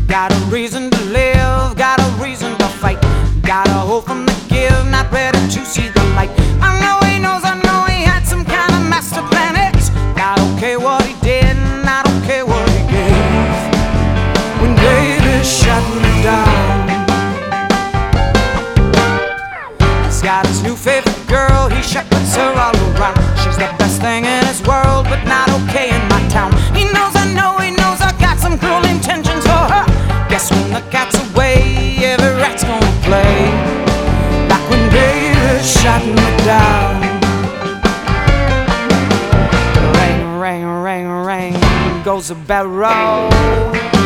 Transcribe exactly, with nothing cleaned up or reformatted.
Got a reason to live, got a reason to fight. Got a hope from the give, not ready to see the light. I know he knows, I know he had some kind of master plan. It's not okay what he did, not okay what he gave. When David shut me down, he's got his new favorite girl, he shepherds her all around. She's the best thing in his world, but not okay in my town. He knows, I know, he knows I got some cruel intentions for her. Guess when the cat's away, every rat's gonna play like when David shot me down. Ring, ring, ring, ring goes the bell roll.